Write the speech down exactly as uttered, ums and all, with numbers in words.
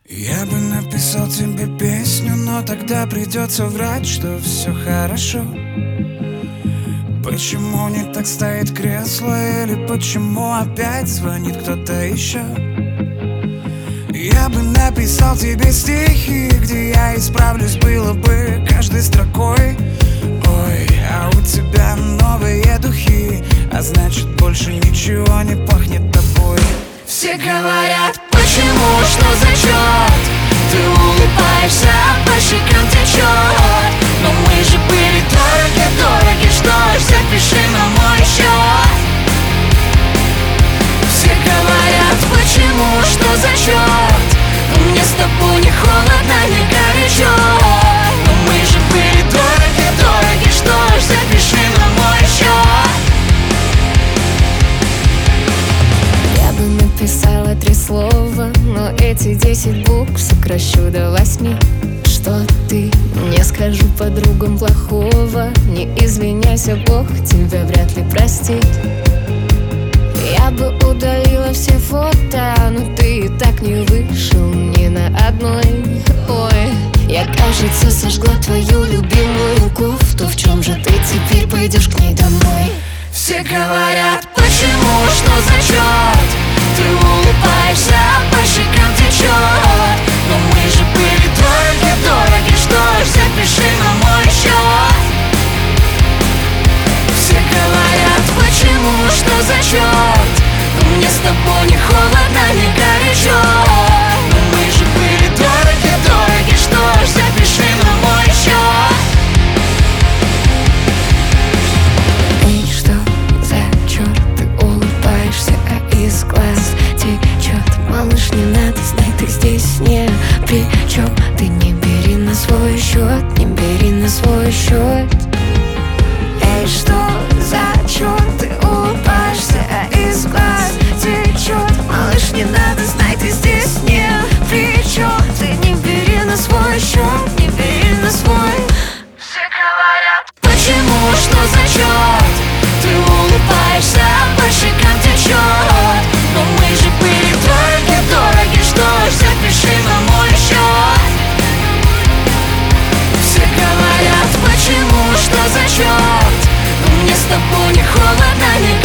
Я бы написал тебе песню, но тогда придется врать, что все хорошо. Почему не так стоит кресло, или почему опять звонит кто-то еще? Я бы написал тебе стихи, где я исправлюсь, было бы каждой строкой. Ой, а у тебя новые духи, а значит больше ничего не пахнет тобой. Все говорят, почему, что за черт? Ты улыбаешься, а по щекам течет. Но мы же были дороги, дороги, что ж, запиши на мой счет. Все говорят, почему, что за черт? Но мне с тобой не холодно, не горячо. Но мы же были дороги, дороги, что ж, запиши на мой счет. Я бы написала три слова, но эти десять букв сокращу до восьми. Что ты? Не скажу подругам плохого. Не извиняйся, Бог тебя вряд ли простит. Я бы удалила все фото, но ты и так не вышел ни на одной. Ой, я, кажется, сожгла твою любимую кофту. В чем же ты теперь пойдешь к ней домой? Все говорят, почему, что за черт? Ты улыбаешься, а по щекам течет. Но мы же были дороги, дороги, что ж, запиши на мой счет. Все говорят, почему, что за черт? Но мне с тобой не холодно, не горячо. Но мы же были дороги, дороги, что ж, запиши на мой счет. Эй, что за черт? Ты улыбаешься, а из глаз течет. Малыш, не надо, знай, ты здесь не при чем. Ты не бери на свой счет, не бери на свой счет. Эй, что за черт? Ты улыбаешься, а из глаз течет. Малыш, не надо, знай, ты здесь не при чем. Ты не бери на свой счет, не бери на свой. Все говорят, почему, что за черт? Ты улыбаешься, а по щекам течет. Но мы же были дороги, дороги, что ж, запиши на мой счет. Все говорят, почему, что за черт? Но мне с тобой не холодно, не